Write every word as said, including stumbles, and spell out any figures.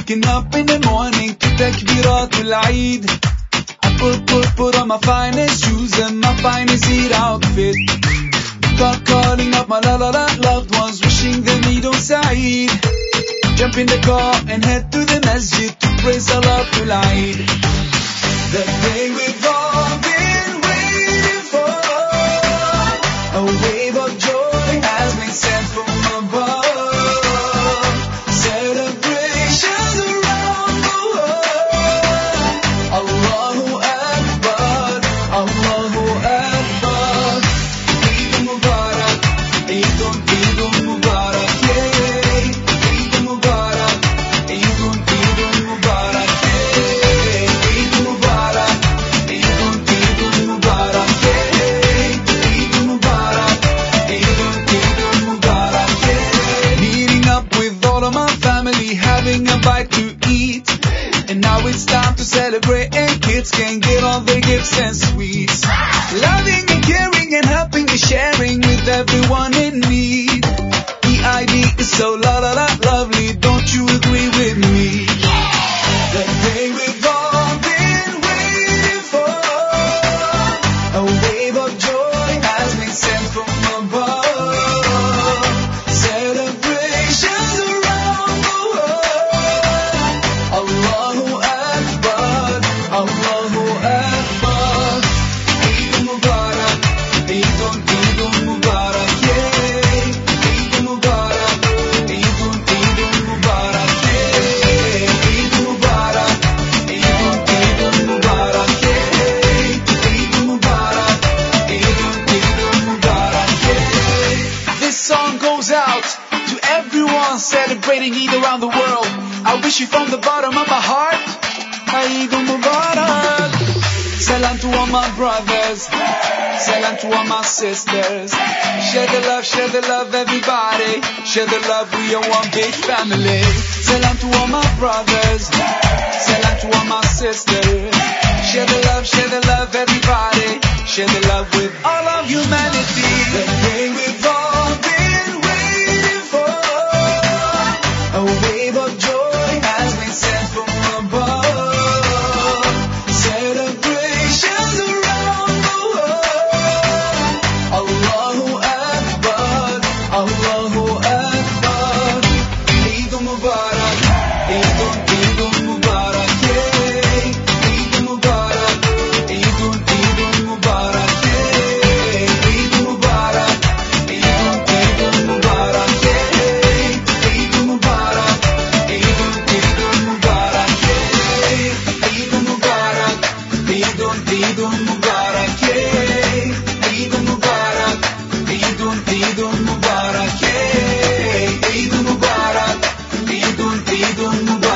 Waking up in the morning to Takbiratul Eid. I put, put, put on my finest shoes and my finest Eid outfit. Start calling up my la la la loved ones, wishing them Eid Saeed. Jump in the car and head to the masjid to pray Salatul Eid. The day we've all been waiting for, a wave of joy has been sent from above. Celebrations around the world. Allahu Akbar, Allahu Akbar. Eid Mubarak, Eid Eid Mubarak, yeah. Eid Mubarak, Eid Eid Mubarak, yeah. Eid Mubarak, Eid Eid Mubarak, yeah. Eid Mubarak, Eid Eid Mubarak, yeah. Meeting up with all of my family, having a bite to eat. And now it's time to celebrate, and kids can get all their gifts and sweets. Loving and caring and helping and sharing with everyone in need. E I D is so la la la lovely, don't you agree with me? The day we've all been waiting for, a wave of joy has been sent from above. Celebrations around the world. Allahu Akbar, Allahu Akbar. Eid Mubarak, Eid Eid Mubarak, yeah. Eid Mubarak, Eid Eid Mubarak, yeah. Eid Mubarak, Eid Eid Mubarak, yeah. Eid Mubarak, Eid Eid Mubarak, yeah. This song goes out to everyone celebrating Eid around the world. I wish you from the bottom of my heart, Eid Mubarak. Salam to all my brothers, salam to all my sisters. Share the love, share the love, everybody. Share the love, we are one big family. Salam to all my brothers, salam to all my sisters. Share the love, share the love, everybody. Share the love with all of humanity. The day we've all been waiting for, a wave of joy has been sent from above. Celebrations around the world. Allahu Akbar, Allahu Akbar. Eid Mubarak, Eid Eid Mubarak, yeah. Eid Mubarak, Eid Eid Mubarak, yeah. Eid Mubarak, Eid Eid Mubarak, yeah. Eid Mubarak, Eid Eid Mubarak, yeah. Eid Mubarak, Eid Eid Mubarak, yeah. Eid Mubarak, Eid Eid Mubarak, yeah. Eid Mubarak, Eid Eid Mubarak.